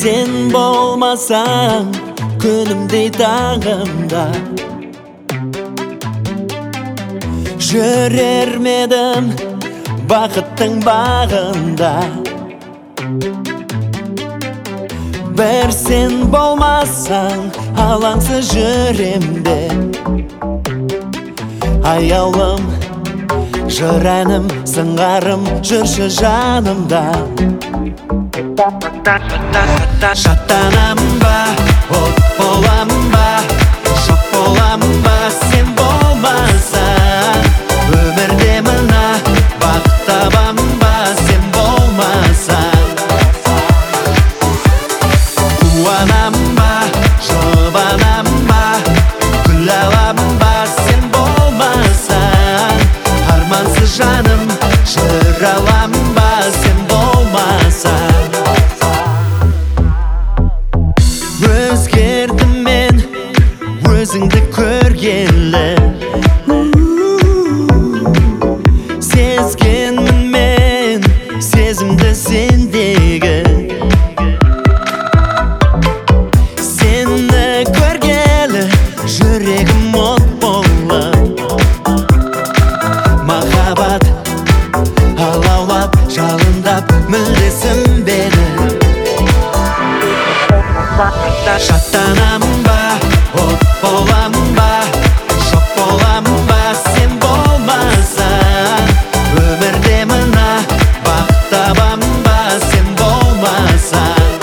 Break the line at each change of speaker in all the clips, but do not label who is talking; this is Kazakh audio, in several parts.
Sen bolmasan günümde dağımda Жүрермедім бақыттың бағында Бір сен болмасаң алаңсыз жүремде Аяулым, жыр әнім, сыңарым жүрші жанымда Шаттанам ба, от болам ба, жоқ болам ба Сен болмасаң өмірде мына бақыт табам ба Сен болмасаң қуанам ба, жұбанам ба, гүл алам ба Сен болмасаң армансыз жаным жыр алам ба Сен болмасаң Өзгердім мен өзіңді көргелі Сезгенмін мен сезімді сендегі Сені көргелі жүрегім от болып Махаббат алаулап жалындап мүлдесім бені Шаттанам ба, от болам ба, жоқ болам ба Сен болмасаң өмірде мына бақыт табам ба Сен болмасаң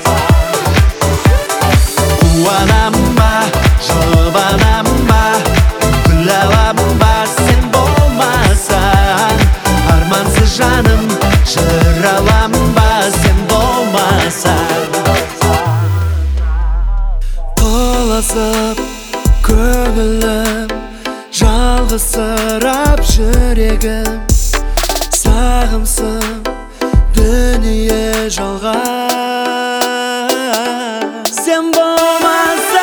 қуанам ба, жұбанам ба, гүл алам ба Сен болмасаң армансыз жаным жыр алам ба Сен болмасаң Толасып көңілім жалғызсырап жүрегім Сағымсың дүние жалған Сен болмасаң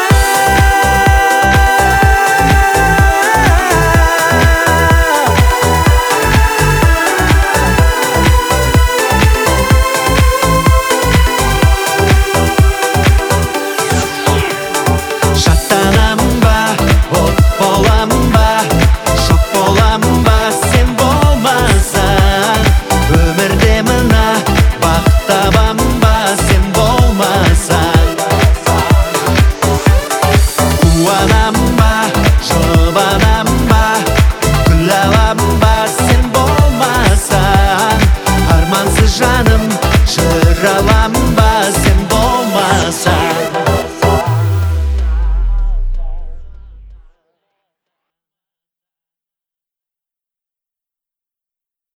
Шаттанам ба, от болам ба, жоқ болам ба Сен болмасаң өмірде мына бақыт табам ба Сен болмасаң қуанам ба, жұбанам ба, гүл алам ба Сен болмасаң армансыз жаным жыр алам